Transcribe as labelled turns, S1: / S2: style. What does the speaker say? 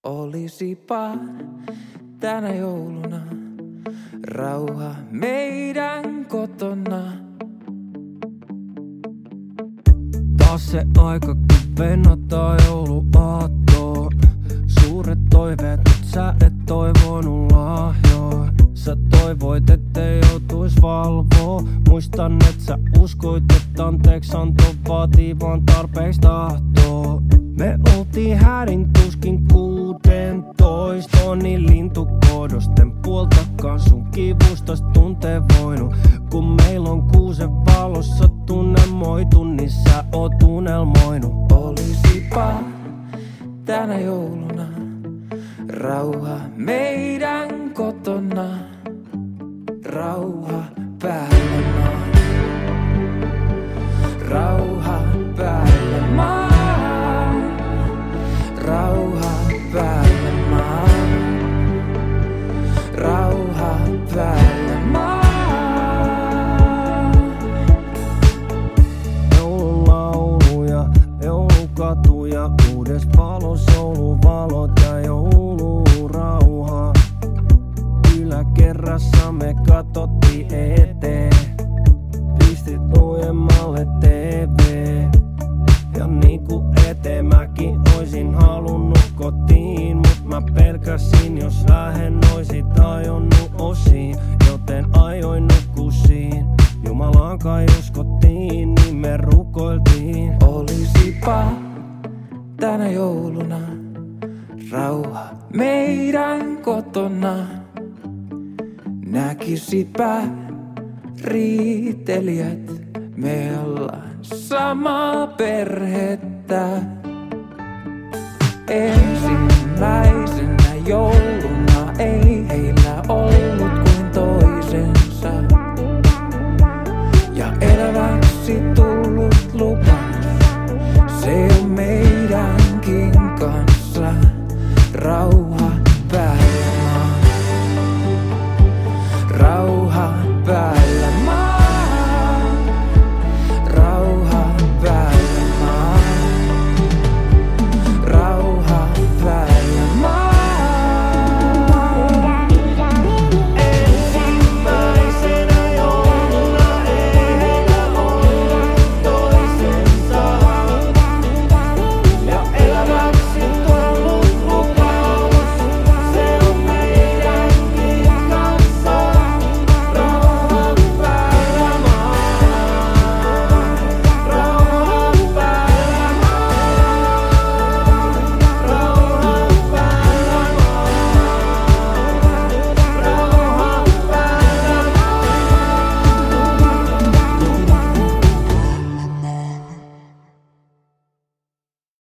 S1: Olisipa tänä jouluna rauha meidän kotona.
S2: Taas se aika, kun vennataan jouluaattoa. Suuret toiveet, mut sä et toivonut lahjoa. Sä toivoit, ettei joutuis valvoo. Muistan, et sä uskoit, että anteeksanto vaatii vaan tarpeeksi tahtoo. Me oltiin hädin tuskin 16. Niin lintukodosten puoltakaan sun kivustas tuntee voinut. Kun meil on kuusen valossa tunnemoitu, niin sä oot unelmoinut.
S1: Olisipa tänä jouluna rauha meidän kotona. Rauha päällä maan. Rauha päällä maan. Rauha päällä maan. Rauha päällä maan.
S2: Joululauluja, joulukatuja, uudes palos jouluvalot ja joulurauha. Yläkerrassa me katsottiin eteen, pistit lujemmalle TV. Ja niinku eteen mäkin oisin halunnut kotiin, mut mä pelkäsin, jos lähen oisit ajonnut osiin. Joten ajoin nukkusiin, Jumalaan kai uskottiin, niin me rukoiltiin.
S1: Olisipa tänä jouluna rauha meidän kotona. Näkisipä riitelijät, me ollaan samaa perhettä. Ensimmäisenä jouluna ei heillä ollut kuin toisensa. Ja eläväksi tullut lupaus, se on meidänkin kanssa. Rauha